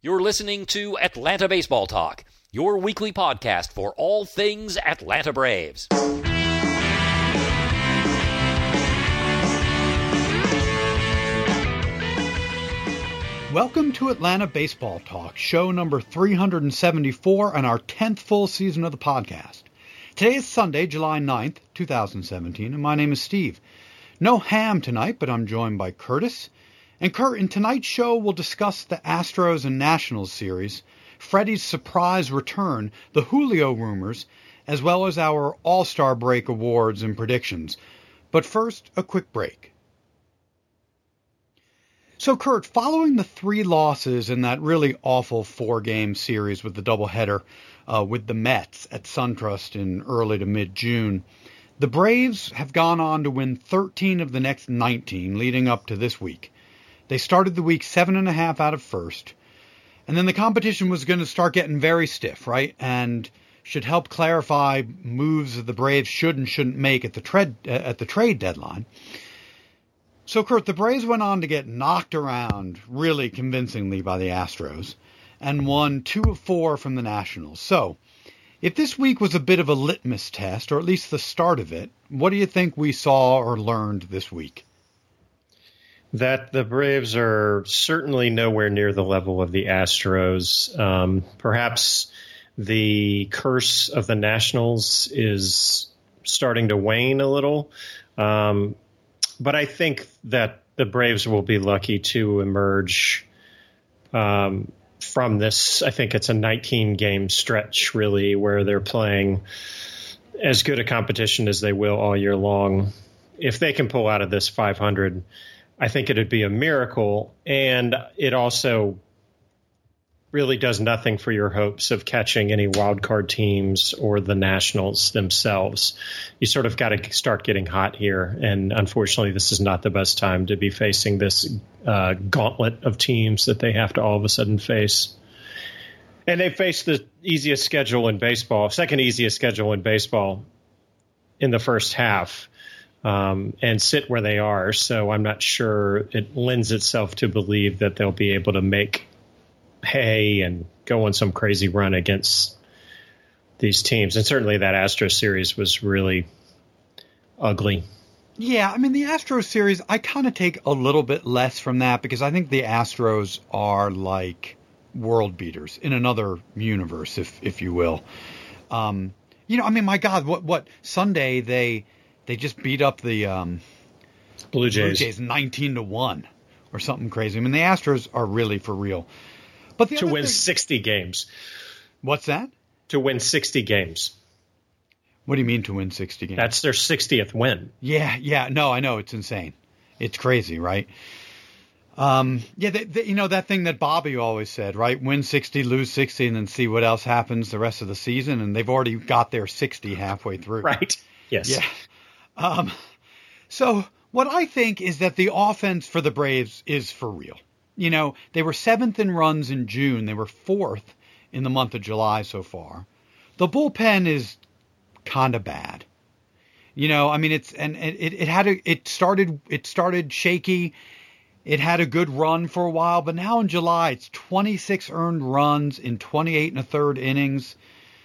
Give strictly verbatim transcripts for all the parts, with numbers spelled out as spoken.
You're listening to Atlanta Baseball Talk, your weekly podcast for all things Atlanta Braves. Welcome to Atlanta Baseball Talk, show number three hundred seventy-four and our tenth full season of the podcast. Today is Sunday, July ninth, twenty seventeen, and my name is Steve. No Ham tonight, but I'm joined by Curtis. And Kurt, in tonight's show, we'll discuss the Astros and Nationals series, Freddie's surprise return, the Julio rumors, as well as our All-Star Break awards and predictions. But first, a quick break. So, Kurt, following the three losses in that really awful four-game series with the doubleheader uh, with the Mets at SunTrust in early to mid-June, the Braves have gone on to win thirteen of the next nineteen leading up to this week. They started the week seven and a half out of first, and then the competition was going to start getting very stiff, right? And should help clarify moves that the Braves should and shouldn't make at the trade at the trade deadline. So, Kurt, the Braves went on to get knocked around really convincingly by the Astros and won two of four from the Nationals. So, if this week was a bit of a litmus test, or at least the start of it, what do you think we saw or learned this week? That the Braves are certainly nowhere near the level of the Astros. Um, perhaps the curse of the Nationals is starting to wane a little. Um, but I think that the Braves will be lucky to emerge um, from this. I think it's a nineteen-game stretch, really, where they're playing as good a competition as they will all year long. If they can pull out of this five hundred, I think it'd be a miracle, and it also really does nothing for your hopes of catching any wild card teams or the Nationals themselves. You sort of got to start getting hot here, and unfortunately, this is not the best time to be facing this uh, gauntlet of teams that they have to all of a sudden face. And they face the easiest schedule in baseball, second easiest schedule in baseball in the first half. Um, and sit where they are. So I'm not sure it lends itself to believe that they'll be able to make hay and go on some crazy run against these teams. And certainly that Astros series was really ugly. Yeah, I mean, the Astros series, I kind of take a little bit less from that because I think the Astros are like world beaters in another universe, if if you will. Um, you know, I mean, my God, what what Sunday they... They just beat up the um, Blue Jays. Blue Jays nineteen to one or something crazy. I mean, the Astros are really for real. But the to win thing, sixty games. What's that? To win sixty games. What do you mean to win sixty games? That's their sixtieth win. Yeah, yeah. No, I know. It's insane. It's crazy, right? Um, yeah, they, they, you know, that thing that Bobby always said, right? Win sixty, lose sixty, and then see what else happens the rest of the season. And they've already got their sixty halfway through. Right. Yes. Yeah. Um, so what I think is that the offense for the Braves is for real. You know, they were seventh in runs in June. They were fourth in the month of July so far. The bullpen is kind of bad. You know, I mean, it's, and it, it had a, it started, it started shaky. It had a good run for a while, but now in July, it's twenty-six earned runs in twenty-eight and a third innings.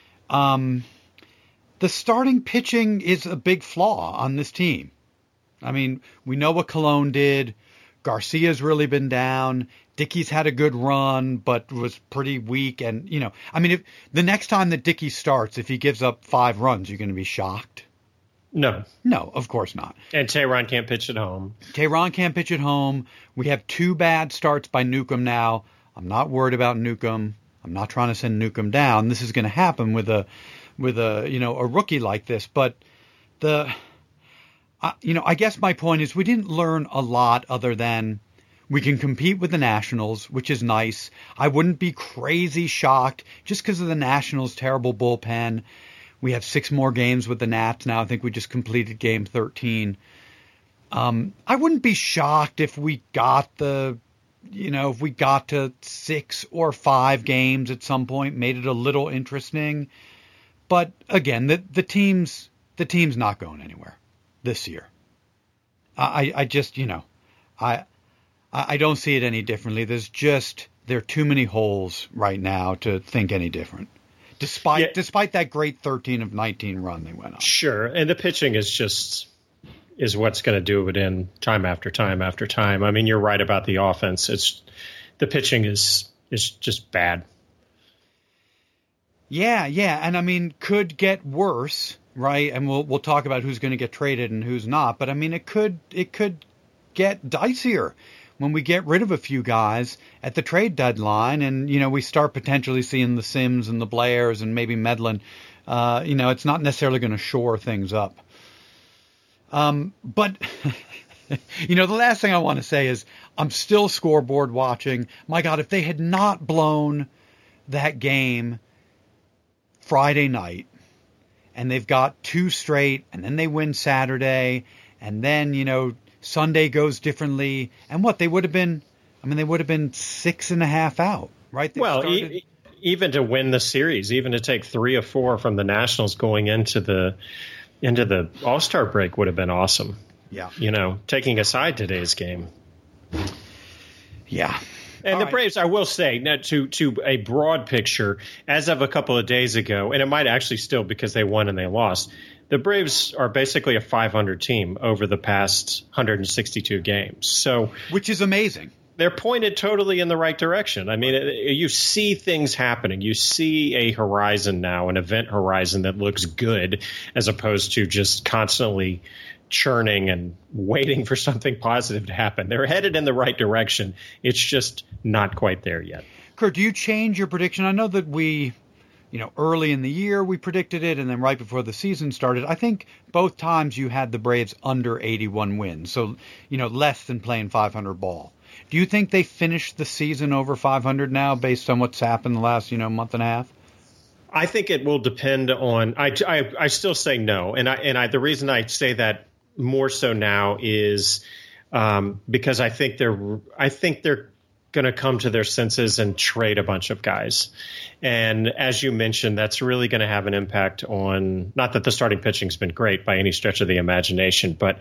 Um, The starting pitching is a big flaw on this team. I mean, we know what Colon did. Garcia's really been down. Dickey's had a good run, but was pretty weak. And, you know, I mean, if the next time that Dickey starts, if he gives up five runs, you're going to be shocked. No. No, of course not. And Tehran can't pitch at home. Tehran can't pitch at home. We have two bad starts by Newcomb now. I'm not worried about Newcomb. I'm not trying to send Newcomb down. This is going to happen with a with a, you know, a rookie like this. But the, uh, you know, I guess my point is we didn't learn a lot other than we can compete with the Nationals, which is nice. I wouldn't be crazy shocked just because of the Nationals' terrible bullpen. We have six more games with the Nats now. I think we just completed game thirteen. Um, I wouldn't be shocked if we got the, you know, if we got to six or five games at some point, made it a little interesting. But again, the the team's the team's not going anywhere this year. I I just, you know, I I don't see it any differently. There's just there are too many holes right now to think any different. Despite yeah. despite that great thirteen of nineteen run they went on. Sure, and the pitching is just is what's going to do it in time after time after time. I mean, you're right about the offense. It's the pitching is is just bad. Yeah, yeah, and I mean, could get worse, right? And we'll we'll talk about who's going to get traded and who's not. But I mean, it could it could get dicier when we get rid of a few guys at the trade deadline, and you know we start potentially seeing the Sims and the Blairs and maybe Medlin. Uh, you know, it's not necessarily going to shore things up. Um, but you know, the last thing I want to say is I'm still scoreboard watching. My God, if they had not blown that game Friday night, and they've got two straight, and then they win Saturday, and then you know. Sunday goes differently, and what they would have been, I mean, they would have been six and a half out, right? They well, e- even to win the series, even to take three or four from the Nationals going into the into the All-Star break would have been awesome. Yeah, you know, taking aside today's game. Yeah, and All the right. Braves, I will say, now to to a broad picture, as of a couple of days ago, and it might actually still because they won and they lost. The Braves are basically a five hundred team over the past one hundred sixty-two games. So, which is amazing. They're pointed totally in the right direction. I mean, you see things happening. You see a horizon now, an event horizon that looks good, as opposed to just constantly churning and waiting for something positive to happen. They're headed in the right direction. It's just not quite there yet. Kurt, do you change your prediction? I know that we... You know, early in the year we predicted it, and then right before the season started, I think both times you had the Braves under eighty-one wins, so, you know, less than playing five hundred ball. Do you think they finished the season over five hundred now based on what's happened the last, you know, month and a half? I think it will depend on I, – I, I still say no, and I and I the reason I say that more so now is um, because I think they're I think they're going to come to their senses and trade a bunch of guys. And as you mentioned, that's really going to have an impact on, not that the starting pitching has been great by any stretch of the imagination, but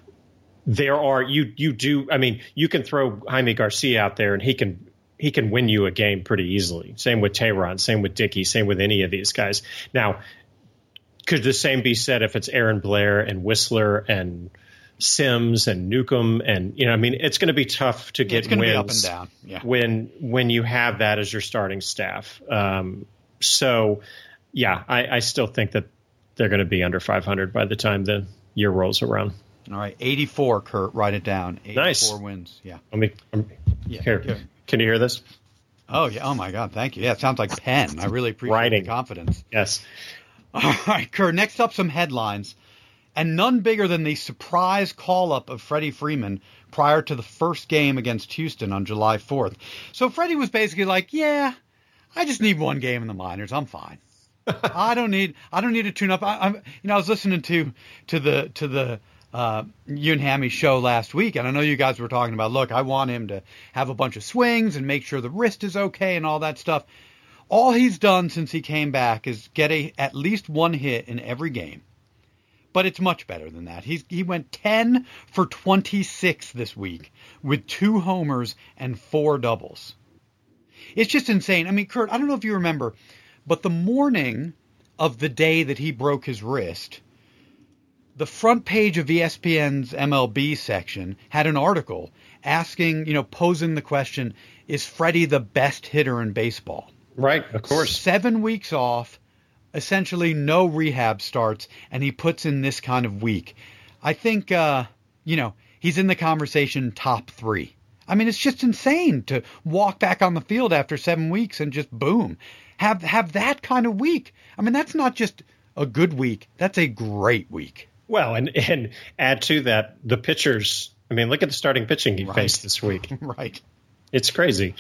there are, you, you do, I mean, you can throw Jaime Garcia out there and he can, he can win you a game pretty easily. Same with Tehran, same with Dickey, same with any of these guys. Now, could the same be said if it's Aaron Blair and Whistler and Sims and Newcomb, and you know, I mean, it's going to be tough to get it's wins be up and down. Yeah. when when you have that as your starting staff. Um, so, yeah, I, I still think that they're going to be under five hundred by the time the year rolls around. All right, eighty-four, Kurt, write it down. eighty-four nice. wins. Yeah. Let me. Um, yeah. Here, Good. Can you hear this? Oh yeah. Oh my God. Thank you. Yeah, it sounds like pen. I really appreciate Writing. the confidence. Yes. All right, Kurt. Next up, some headlines. And none bigger than the surprise call-up of Freddie Freeman prior to the first game against Houston on July fourth. So Freddie was basically like, yeah, I just need one game in the minors. I'm fine. I don't need I don't need to tune up. I, I'm, you know, I was listening to to the to the uh, you and Hammy show last week, and I know you guys were talking about, look, I want him to have a bunch of swings and make sure the wrist is okay and all that stuff. All he's done since he came back is get a at least one hit in every game. But it's much better than that. He's, he went ten for twenty-six this week with two homers and four doubles. It's just insane. I mean, Kurt, I don't know if you remember, but the morning of the day that he broke his wrist, the front page of E S P N's M L B section had an article asking, you know, posing the question, is Freddie the best hitter in baseball? Right, of course. Seven weeks off. Essentially no rehab starts, and he puts in this kind of week. I think, uh, you know, he's in the conversation top three. I mean, it's just insane to walk back on the field after seven weeks and just boom, have have that kind of week. I mean, that's not just a good week. That's a great week. Well, and, and add to that the pitchers. I mean, look at the starting pitching he Right. faced this week. Right. It's crazy.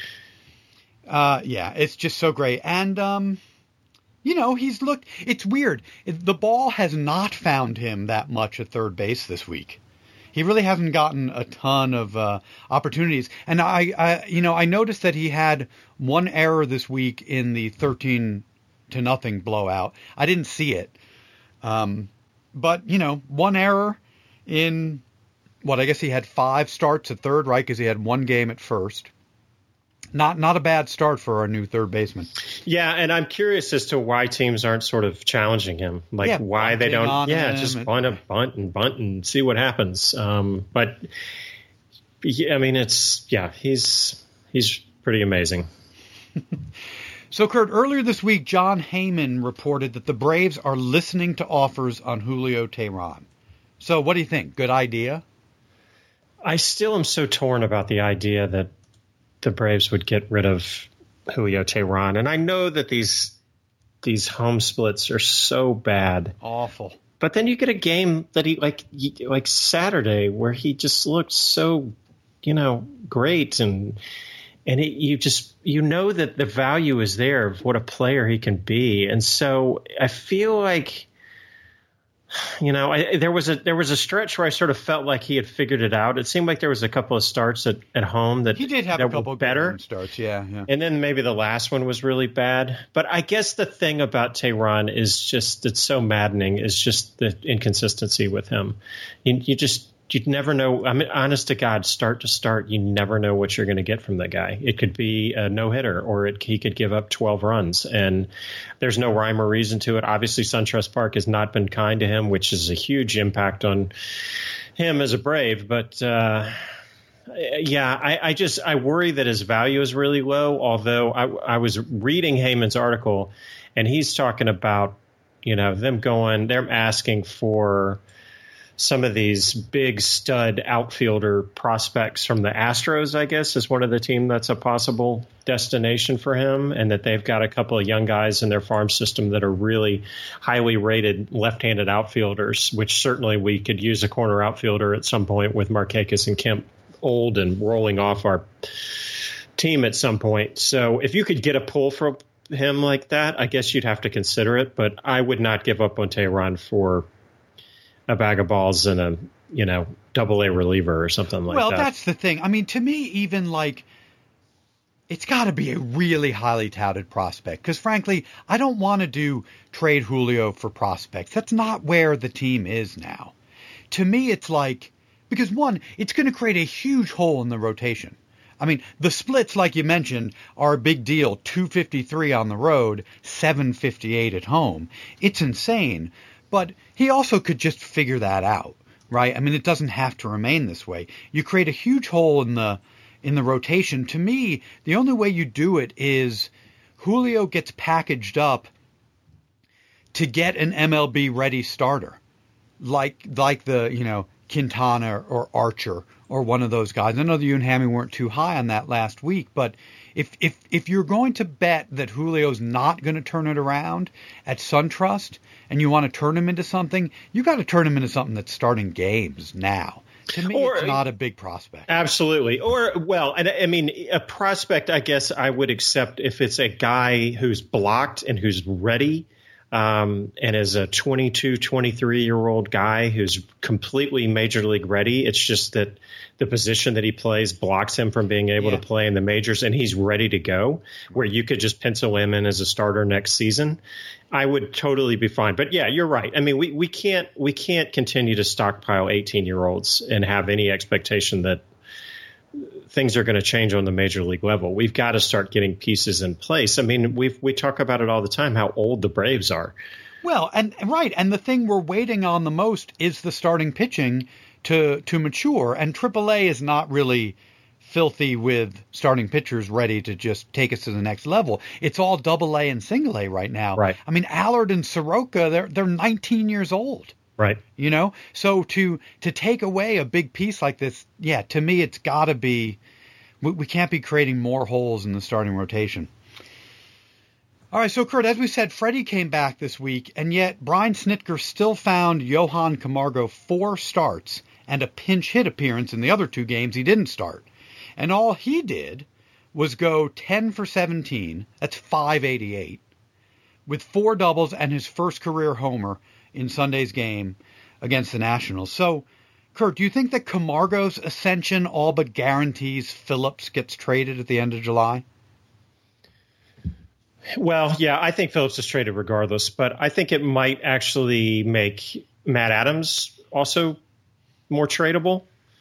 Uh, yeah, it's just so great. And, um... You know, he's looked, it's weird. The ball has not found him that much at third base this week. He really hasn't gotten a ton of uh, opportunities. And I, I, you know, I noticed that he had one error this week in the thirteen to nothing blowout. I didn't see it. Um, but, you know, one error in, what, I guess he had five starts at third, right? Because he had one game at first. Not not a bad start for our new third baseman. Yeah, and I'm curious as to why teams aren't sort of challenging him, like yeah, why they don't. Yeah, just and, bunt a bunt and bunt and see what happens. Um, but yeah, I mean, it's yeah, he's he's pretty amazing. So, Kurt, earlier this week, John Heyman reported that the Braves are listening to offers on Julio Teheran. So, what do you think? Good idea? I still am so torn about the idea that the Braves would get rid of Julio Teheran. And I know that these these home splits are so bad. Awful. But then you get a game that he like like Saturday where he just looked so, you know, great and and it, you just you know that the value is there of what a player he can be. And so I feel like You know, I, there was a there was a stretch where I sort of felt like he had figured it out. It seemed like there was a couple of starts at, at home that he did have that a couple were of better starts, yeah, yeah. And then maybe the last one was really bad. But I guess the thing about Teheran is just it's so maddening is just the inconsistency with him. You, you just you never know. I mean, honest to God, start to start, you never know what you're going to get from the guy. It could be a no hitter, or it, he could give up twelve runs, and there's no rhyme or reason to it. Obviously, SunTrust Park has not been kind to him, which is a huge impact on him as a Brave. But uh, yeah, I, I just I worry that his value is really low. Although I, I was reading Heyman's article, and he's talking about you know them going, they're asking for some of these big stud outfielder prospects from the Astros, I guess, is one of the team that's a possible destination for him, and that they've got a couple of young guys in their farm system that are really highly rated left-handed outfielders, which certainly we could use a corner outfielder at some point with Markakis and Kemp old and rolling off our team at some point. So if you could get a pull from him like that, I guess you'd have to consider it, but I would not give up on Teheran for a bag of balls and a, you know, double A reliever or something like well, that. Well, that's the thing. I mean, to me, even like, it's got to be a really highly touted prospect. Because frankly, I don't want to do trade Julio for prospects. That's not where the team is now. To me, it's like, because one, it's going to create a huge hole in the rotation. I mean, the splits, like you mentioned, are a big deal. two fifty-three on the road, seven fifty-eight at home. It's insane. But he also could just figure that out, right? I mean, it doesn't have to remain this way. You create a huge hole in the in the rotation. To me, the only way you do it is Julio gets packaged up to get an M L B-ready starter, like like the, you know, Quintana or Archer or one of those guys. I know that you and Hammy weren't too high on that last week, but if if if you're going to bet that Julio's not going to turn it around at SunTrust and you want to turn him into something, you got to turn him into something that's starting games now. To me, or, it's not a big prospect. Absolutely. Or, well, and I mean, a prospect, I guess I would accept if it's a guy who's blocked and who's ready. Um, and as a twenty-two, twenty-three-year-old guy who's completely major league ready, it's just that the position that he plays blocks him from being able yeah. to play in the majors, and he's ready to go, where you could just pencil him in as a starter next season. I would totally be fine. But yeah, you're right. I mean, we, we can't we can't continue to stockpile eighteen-year-olds and have any expectation that things are going to change on the major league level. We've got to start getting pieces in place. I mean, we we talk about it all the time, how old the Braves are. Well, and right, and the thing we're waiting on the most is the starting pitching to to mature, and triple A is not really filthy with starting pitchers ready to just take us to the next level. It's all double A and single A right now. Right. I mean, Allard and Soroka, they're they're nineteen years old. Right. You know, so to to take away a big piece like this, yeah, to me, it's got to be, we, we can't be creating more holes in the starting rotation. All right, so Kurt, as we said, Freddie came back this week, and yet Brian Snitker still found Johan Camargo four starts and a pinch hit appearance in the other two games he didn't start. And all he did was go ten for seventeen, that's five eighty-eight, with four doubles and his first career homer in Sunday's game against the Nationals. So, Kurt, do you think that Camargo's ascension all but guarantees Phillips gets traded at the end of July? Well, yeah, I think Phillips is traded regardless, but I think it might actually make Matt Adams also more tradable.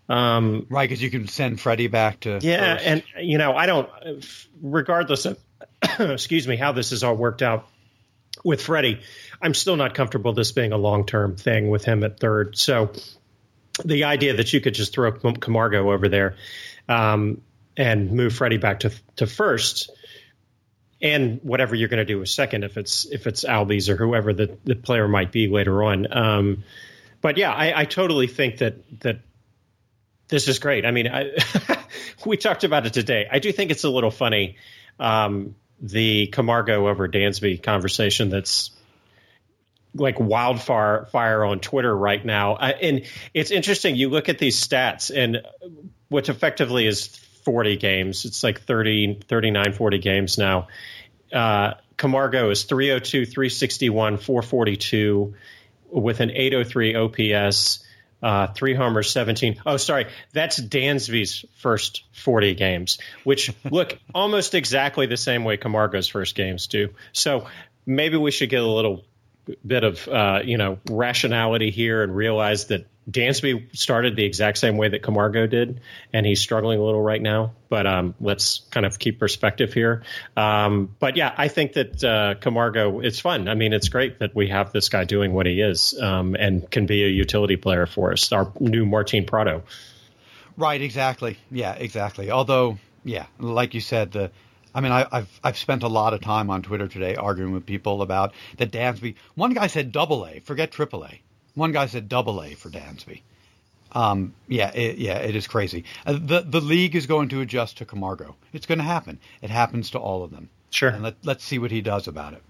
Um, right, because you can send Freddie back to yeah, first. and you know, I don't. Regardless of, excuse me, how this has all worked out with Freddie, I'm still not comfortable this being a long term thing with him at third. So the idea that you could just throw Camargo over there um, and move Freddie back to to first, and whatever you're going to do with second, if it's if it's Albies or whoever the, the player might be later on. Um, but yeah, I, I totally think that that. This is great. I mean, I, we talked about it today. I do think it's a little funny, um, the Camargo over Dansby conversation that's like wildfire fire on Twitter right now. I, and it's interesting. You look at these stats, and which effectively is forty games. It's like thirty, thirty-nine, forty games now. Uh, Camargo is three oh two, three sixty-one, four forty-two with an eight oh three O P S. Uh, three homers, seventeen. Oh, sorry. That's Dansby's first forty games, which look almost exactly the same way Camargo's first games do. So maybe we should get a little bit of, uh, you know, rationality here and realize that Dansby started the exact same way that Camargo did, and he's struggling a little right now. But um, let's kind of keep perspective here. Um, but yeah, I think that uh, Camargo, it's fun. I mean, it's great that we have this guy doing what he is um, and can be a utility player for us, our new Martin Prado. Right, exactly. Yeah, exactly. Although, yeah, like you said, the I mean, I, I've I've spent a lot of time on Twitter today arguing with people about that Dansby. One guy said double A, forget triple A. One guy said double A for Dansby. Um, yeah, it, yeah, it is crazy. Uh, the the league is going to adjust to Camargo. It's going to happen. It happens to all of them. Sure. And let, let's see what he does about it.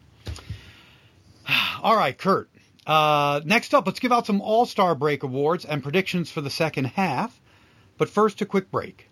All right, Kurt. Uh, next up, let's give out some All-Star Break awards and predictions for the second half. But first, a quick break.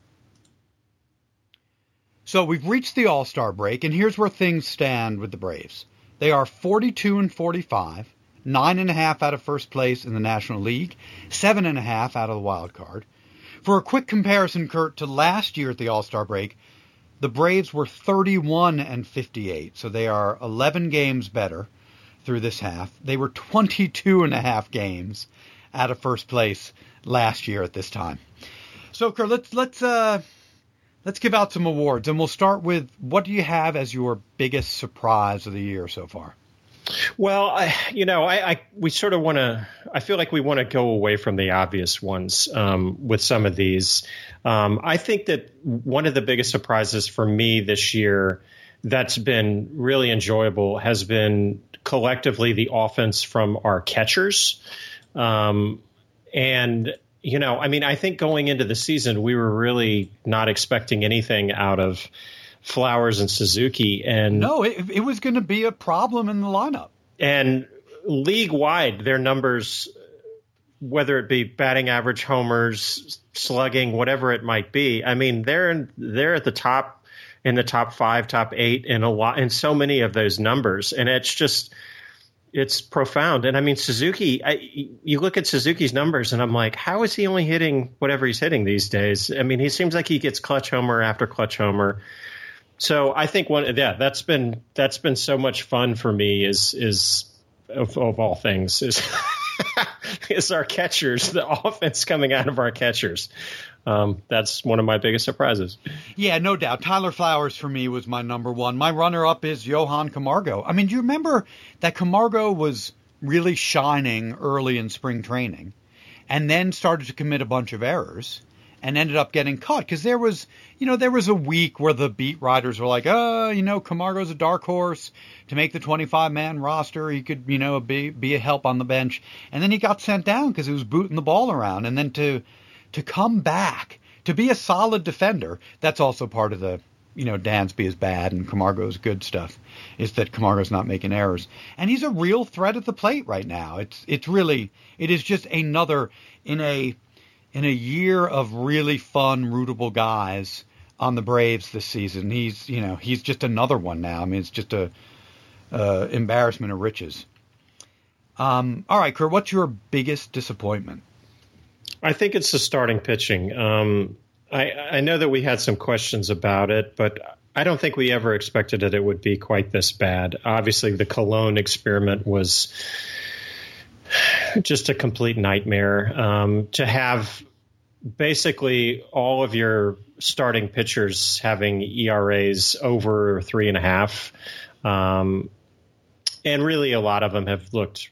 So we've reached the All-Star break, and here's where things stand with the Braves. They are forty-two and forty-five. Nine and a half out of first place in the National League, seven and a half out of the wild card. For a quick comparison, Kurt, to last year at the All-Star break, the Braves were thirty-one and fifty-eight, so they are eleven games better through this half. They were twenty-two and a half games out of first place last year at this time. So, Kurt, let's let's uh, let's give out some awards, and we'll start with what do you have as your biggest surprise of the year so far? Well, I, you know, I, I we sort of want to. I feel like we want to go away from the obvious ones um, with some of these. Um, I think that one of the biggest surprises for me this year that's been really enjoyable has been collectively the offense from our catchers. Um, and you know, I mean, I think going into the season, we were really not expecting anything out of Flowers and Suzuki, and no, it, it was going to be a problem in the lineup. And league wide, their numbers, whether it be batting average, homers, slugging, whatever it might be, I mean, they're in, they're at the top in the top five, top eight, in a lot, in so many of those numbers, and it's just it's profound. And I mean, Suzuki, I, you look at Suzuki's numbers, and I'm like, how is he only hitting whatever he's hitting these days? I mean, he seems like he gets clutch homer after clutch homer. So I think one, yeah, that's been that's been so much fun for me. Is is of, of all things is is our catchers, the offense coming out of our catchers. Um, that's one of my biggest surprises. Yeah, no doubt. Tyler Flowers for me was my number one. My runner up is Johan Camargo. I mean, do you remember that Camargo was really shining early in spring training, and then started to commit a bunch of errors, and ended up getting caught because there was, you know, there was a week where the beat writers were like, oh, you know, Camargo's a dark horse to make the twenty-five man roster. He could, you know, be be a help on the bench. And then he got sent down because he was booting the ball around. And then to to come back, to be a solid defender, that's also part of the, you know, Dansby is bad and Camargo's good stuff, is that Camargo's not making errors. And he's a real threat at the plate right now. It's it's really, it is just another, in a in a year of really fun, rootable guys on the Braves this season, he's, you know, he's just another one now. I mean, it's just a uh, embarrassment of riches. Um, all right, Kurt, what's your biggest disappointment? I think it's the starting pitching. Um, I, I know that we had some questions about it, but I don't think we ever expected that it would be quite this bad. Obviously, the Cologne experiment was just a complete nightmare. Um, to have basically all of your starting pitchers having E R As over three and a half. Um, and really a lot of them have looked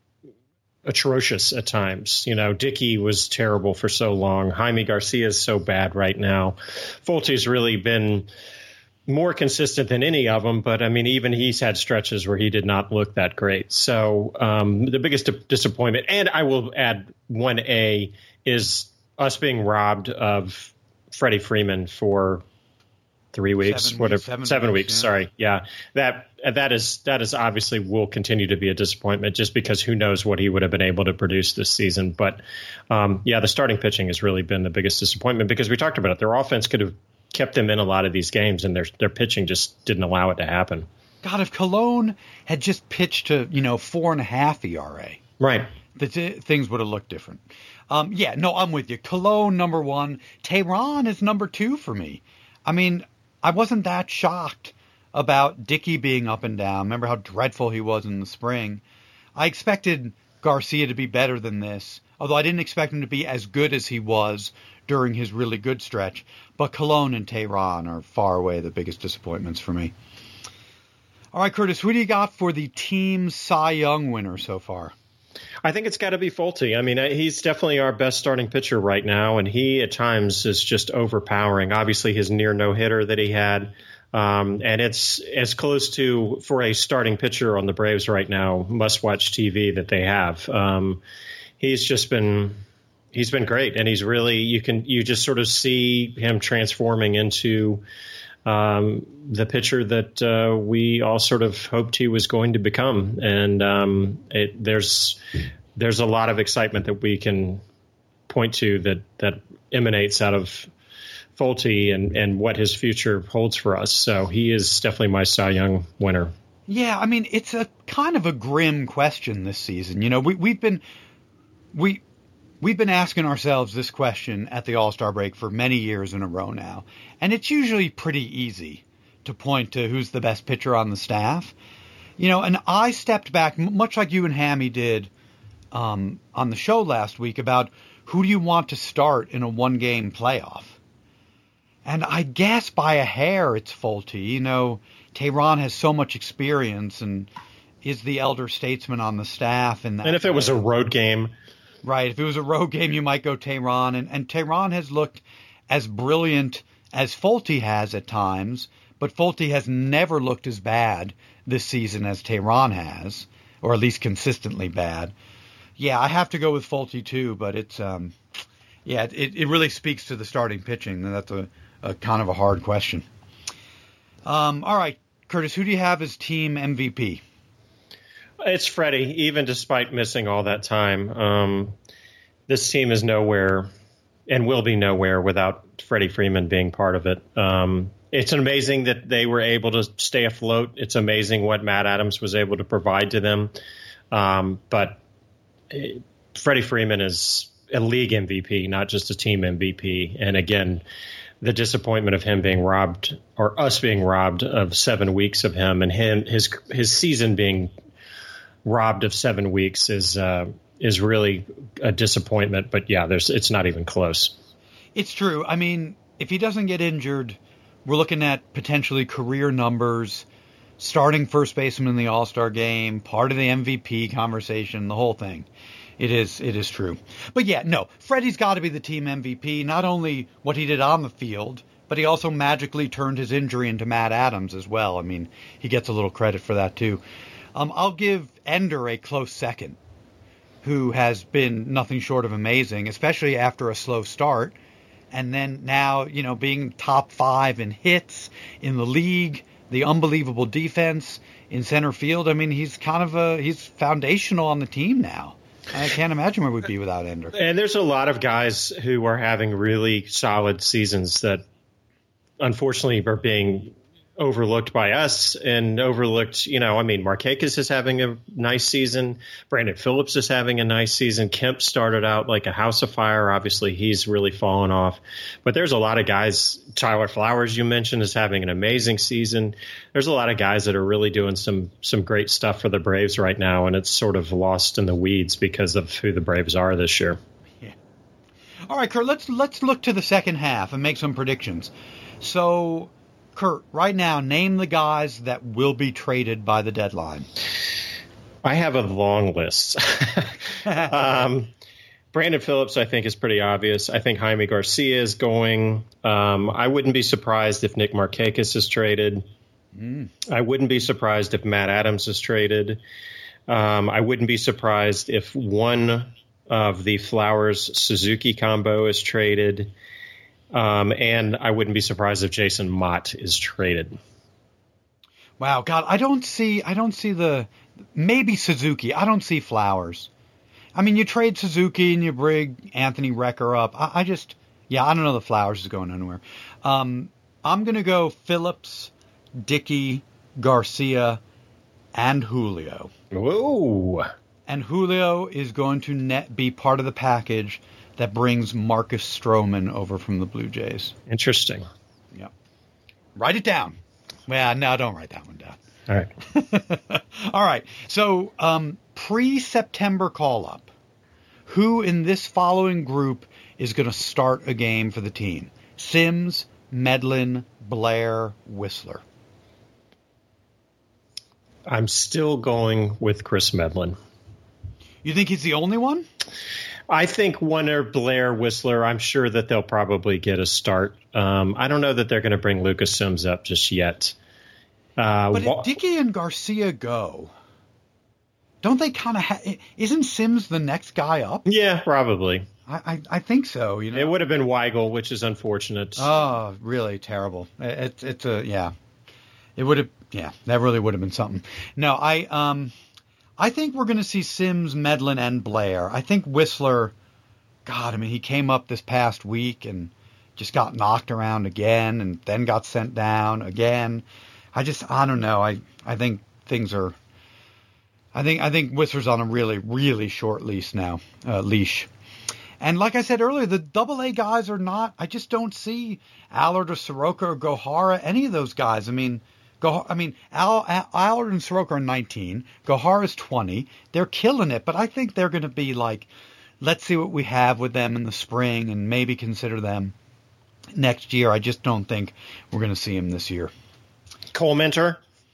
atrocious at times. You know, Dickey was terrible for so long. Jaime Garcia is so bad right now. Folty's really been more consistent than any of them, but I mean, even he's had stretches where he did not look that great. So um, the biggest di- disappointment, and I will add one A, is us being robbed of Freddie Freeman for three weeks, seven, whatever, seven, seven weeks. weeks yeah. Sorry, yeah, that that is that is obviously will continue to be a disappointment, just because who knows what he would have been able to produce this season. But um, yeah, the starting pitching has really been the biggest disappointment, because we talked about it. Their offense could have kept them in a lot of these games, and their their pitching just didn't allow it to happen. God, if Cologne had just pitched to, you know, four and a half E R A, right, the t- things would have looked different. Um, yeah, no, I'm with you. Cologne number one, Tehran is number two for me. I mean, I wasn't that shocked about Dickey being up and down. Remember how dreadful he was in the spring. I expected Garcia to be better than this, although I didn't expect him to be as good as he was during his really good stretch. But Cologne and Tehran are far away the biggest disappointments for me. All right, Curtis, who do you got for the team Cy Young winner so far? I think it's got to be Folty. I mean, he's definitely our best starting pitcher right now, and he at times is just overpowering. Obviously, his near no-hitter that he had, um, and it's as close to, for a starting pitcher on the Braves right now, must-watch T V that they have. Um, he's just been... He's been great, and he's really, you can, you just sort of see him transforming into um, the pitcher that uh, we all sort of hoped he was going to become. And um, it, there's, there's a lot of excitement that we can point to that, that emanates out of Folty and, and what his future holds for us. So he is definitely my Cy Young winner. Yeah, I mean, it's a kind of a grim question this season. You know, we, we've been, we, We've been asking ourselves this question at the All-Star break for many years in a row now, and it's usually pretty easy to point to who's the best pitcher on the staff. You know, and I stepped back, much like you and Hammy did um, on the show last week, about who do you want to start in a one-game playoff. And I guess by a hair it's Folty. You know, Tehran has so much experience and is the elder statesman on the staff. And, that and if it was a road game... Right. If it was a road game, you might go Tehran. And, and Tehran has looked as brilliant as Folty has at times, but Folty has never looked as bad this season as Tehran has, or at least consistently bad. Yeah, I have to go with Folty too, but it's, um, yeah, it, it really speaks to the starting pitching. And that's a, a kind of a hard question. Um, all right, Curtis, who do you have as team M V P? It's Freddie, even despite missing all that time. Um, this team is nowhere and will be nowhere without Freddie Freeman being part of it. Um, it's amazing that they were able to stay afloat. It's amazing what Matt Adams was able to provide to them. Um, but it, Freddie Freeman is a league M V P, not just a team M V P. And again, the disappointment of him being robbed, or us being robbed of seven weeks of him, and him his his season being robbed of seven weeks is uh, is really a disappointment. But yeah, there's it's not even close. It's true. I mean, if he doesn't get injured, we're looking at potentially career numbers, starting first baseman in the All-Star game, part of the M V P conversation, the whole thing. It is it is true. But yeah, no, Freddie's got to be the team M V P, not only what he did on the field, but he also magically turned his injury into Matt Adams as well. I mean, he gets a little credit for that too. Um, I'll give Ender a close second, who has been nothing short of amazing, especially after a slow start. And then now, you know, being top five in hits in the league, the unbelievable defense in center field. I mean, he's kind of a, he's foundational on the team now. I can't imagine where we'd be without Ender. And there's a lot of guys who are having really solid seasons that unfortunately are being overlooked by us and overlooked, you know, I mean, Markakis is having a nice season. Brandon Phillips is having a nice season. Kemp started out like a house of fire. Obviously, he's really fallen off. But there's a lot of guys. Tyler Flowers, you mentioned, is having an amazing season. There's a lot of guys that are really doing some some great stuff for the Braves right now, and it's sort of lost in the weeds because of who the Braves are this year. Yeah. All right, Kurt, let's let's look to the second half and make some predictions. So, Kurt, right now, name the guys that will be traded by the deadline. I have a long list. um, Brandon Phillips, I think, is pretty obvious. I think Jaime Garcia is going. Um, I wouldn't be surprised if Nick Markakis is traded. Mm. I wouldn't be surprised if Matt Adams is traded. Um, I wouldn't be surprised if one of the Flowers-Suzuki combo is traded. Um, and I wouldn't be surprised if Jason Mott is traded. Wow, God, I don't see I don't see the maybe Suzuki. I don't see Flowers. I mean, you trade Suzuki and you bring Anthony Recker up. I, I just, yeah, I don't know the Flowers is going anywhere. Um, I'm going to go Phillips, Dickey, Garcia, and Julio. Whoa. And Julio is going to net be part of the package that brings Marcus Stroman over from the Blue Jays. Interesting. Yeah. Write it down. Well, no, don't write that one down. All right. All right. So, um, pre-September call-up, who in this following group is going to start a game for the team? Sims, Medlin, Blair, Whistler. I'm still going with Chris Medlin. You think he's the only one? I think one or Blair, Whistler, I'm sure that they'll probably get a start. Um, I don't know that they're going to bring Lucas Sims up just yet. Uh, but if Dickey and Garcia go, don't they kind of ha- – isn't Sims the next guy up? Yeah, probably. I, I, I think so. You know, it would have been Weigel, which is unfortunate. Oh, really terrible. It's it's a – yeah. It would have – yeah, that really would have been something. No, I um, I think we're going to see Sims, Medlin, and Blair. I think Whistler – God, I mean, he came up this past week and just got knocked around again and then got sent down again. I just, I don't know. I, I think things are, I think, I think Whistler's on a really, really short leash now, uh, leash. And like I said earlier, the double A guys are not, I just don't see Allard or Soroka or Gohara, any of those guys. I mean, Go, I mean, Al, Al, Allard and Soroka are nineteen. Gohara's twenty. They're killing it, but I think they're going to be like, let's see what we have with them in the spring and maybe consider them next year. I just don't think we're going to see them this year. Cole Mentor?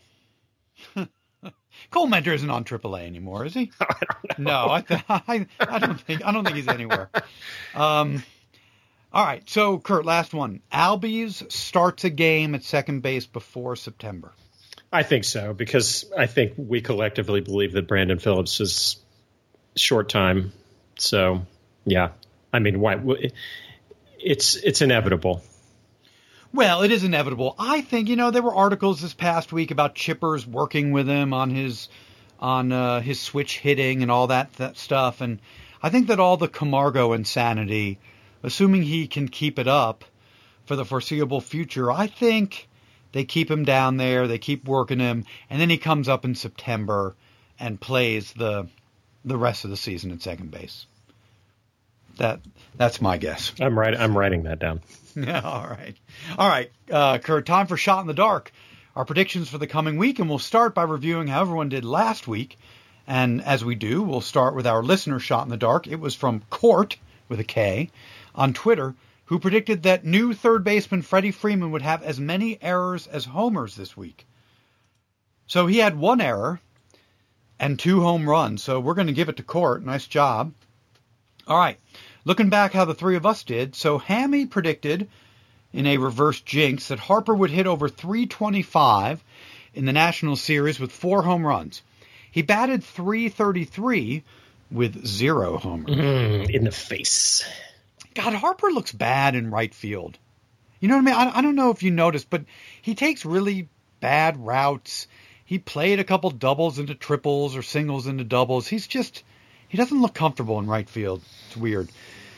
Cole Mentor isn't on triple A anymore, is he? I don't know. No, I, th- I, I don't think I don't think he's anywhere. Um, all right, so Kurt, last one. Albies starts a game at second base before September. I think so, because I think we collectively believe that Brandon Phillips is short time. So, yeah, I mean, why? It's it's inevitable. Well, it is inevitable. I think, you know, there were articles this past week about Chippers working with him on his on uh, his switch hitting and all that, that stuff. And I think that all the Camargo insanity, assuming he can keep it up for the foreseeable future, I think they keep him down there. They keep working him. And then he comes up in September and plays the the rest of the season at second base. That That's my guess. I'm right. I'm writing that down. Yeah, all right. All right, uh, Kurt, time for Shot in the Dark. Our predictions for the coming week, and we'll start by reviewing how everyone did last week. And as we do, we'll start with our listener Shot in the Dark. It was from Court, with a K, on Twitter, who predicted that new third baseman Freddie Freeman would have as many errors as homers this week. So he had one error and two home runs, so we're going to give it to Court. Nice job. All right. Looking back how the three of us did, so Hammy predicted in a reverse jinx that Harper would hit over three twenty-five in the National Series with four home runs. He batted three thirty-three with zero homers. Mm, in the face. God, Harper looks bad in right field. You know what I mean? I, I don't know if you noticed, but he takes really bad routes. He played a couple doubles into triples or singles into doubles. He's just, he doesn't look comfortable in right field. It's weird.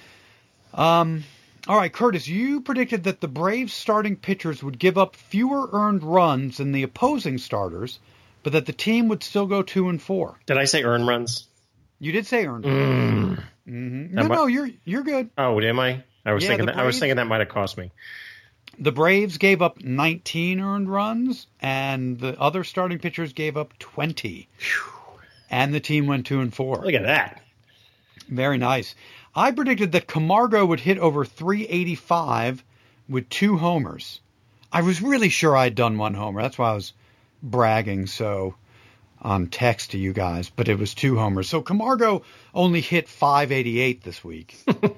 Um, all right, Curtis, you predicted that the Braves starting pitchers would give up fewer earned runs than the opposing starters, but that the team would still go two and four. Did I say earned runs? You did say earned mm. runs. Mm-hmm. No, am no, I, you're you're good. Oh, am I? I was yeah, thinking that, Braves, I was thinking that might have cost me. The Braves gave up nineteen earned runs, and the other starting pitchers gave up twenty. Whew. And the team went two and four. Look at that. Very nice. I predicted that Camargo would hit over three eighty-five with two homers. I was really sure I'd done one homer. That's why I was bragging so on text to you guys, but it was two homers. So Camargo only hit five eighty-eight this week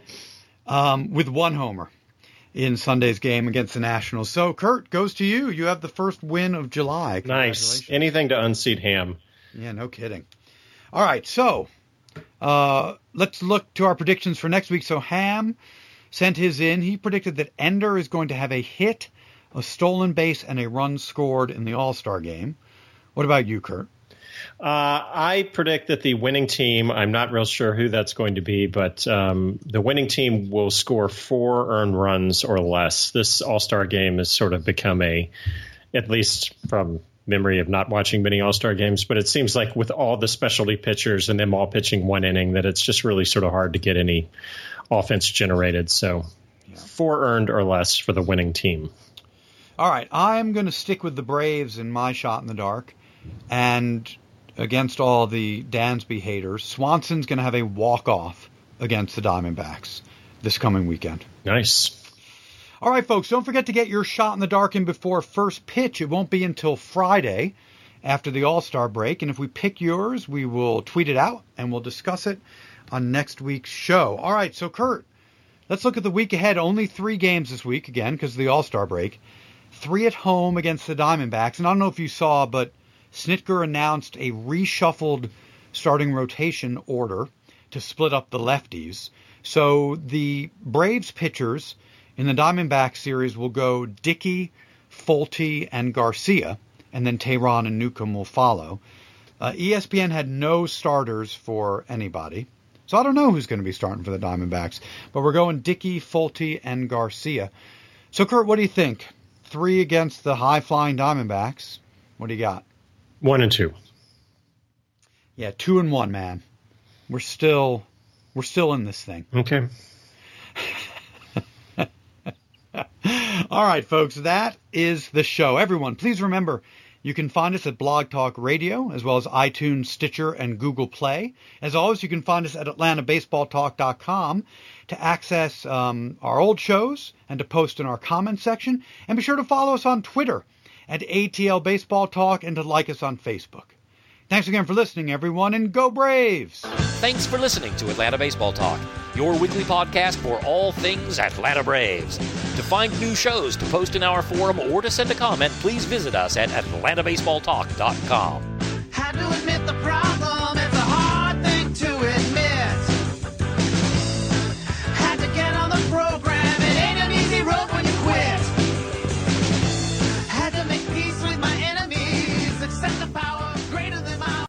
um, with one homer in Sunday's game against the Nationals. So, Kurt, goes to you. You have the first win of July. Nice. Anything to unseat Ham. Yeah, no kidding. All right, so uh, let's look to our predictions for next week. So Ham sent his in. He predicted that Ender is going to have a hit, a stolen base, and a run scored in the All-Star game. What about you, Kurt? Uh, I predict that the winning team, I'm not real sure who that's going to be, but um, the winning team will score four earned runs or less. This All-Star game has sort of become a, at least from memory of not watching many All-Star games, but it seems like with all the specialty pitchers and them all pitching one inning that it's just really sort of hard to get any offense generated. So yeah. Four earned or less for the winning team. All right, I'm going to stick with the Braves in my shot in the dark. And against all the Dansby haters, Swanson's going to have a walk-off against the Diamondbacks this coming weekend. Nice. All right, folks, don't forget to get your shot in the dark in before first pitch. It won't be until Friday after the All-Star break. And if we pick yours, we will tweet it out and we'll discuss it on next week's show. All right, so Kurt, let's look at the week ahead. Only three games this week, again, because of the All-Star break. Three at home against the Diamondbacks. And I don't know if you saw, but Snitker announced a reshuffled starting rotation order to split up the lefties. So the Braves pitchers in the Diamondback series will go Dickey, Folty, and Garcia, and then Tehran and Newcomb will follow. Uh, E S P N had no starters for anybody, so I don't know who's going to be starting for the Diamondbacks, but we're going Dickey, Folty, and Garcia. So, Kurt, what do you think? Three against the high-flying Diamondbacks. What do you got? One and two. Yeah, two and one, man. We're still, we're still in this thing. Okay. All right, folks, that is the show. Everyone, please remember, you can find us at Blog Talk Radio, as well as iTunes, Stitcher, and Google Play. As always, you can find us at Atlanta Baseball Talk dot com to access um, our old shows and to post in our comments section. And be sure to follow us on Twitter at A T L Baseball Talk and to like us on Facebook. Thanks again for listening, everyone, and go Braves! Thanks for listening to Atlanta Baseball Talk, your weekly podcast for all things Atlanta Braves. To find new shows, to post in our forum, or to send a comment, please visit us at Atlanta Baseball Talk dot com.